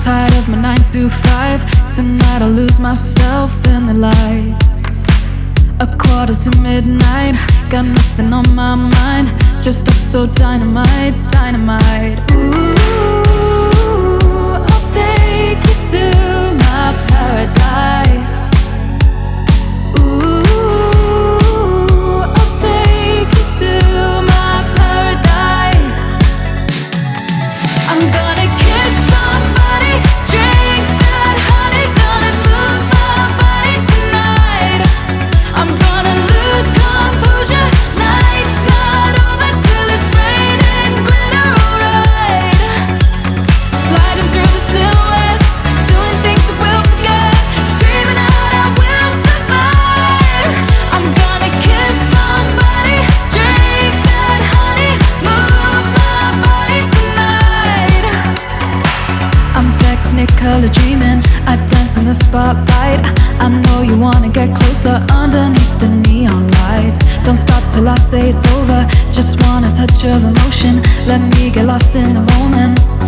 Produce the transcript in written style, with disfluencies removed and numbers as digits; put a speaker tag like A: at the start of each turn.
A: tired of my 9 to 5. Tonight I'll lose myself in the lights. A quarter to midnight, got nothing on my mind. Dressed up so dynamite, dynamite. Ooh, I'll take you to my paradise. Ooh, I'll take you to my paradise. I'm gonna kiss somebody, drink that honey, gonna move my body tonight. I'm gonna lose composure, night's not over till it's raining glitter, alright. Sliding through the silhouettes, doing things that we'll forget, screaming out I will survive. I'm gonna kiss somebody, drink that honey, move my body tonight. I'm technicolor dreaming, I dance in the spotlight. I know you wanna get closer underneath the neon lights. Don't stop till I say it's over, just want a touch of emotion. Let me get lost in the moment.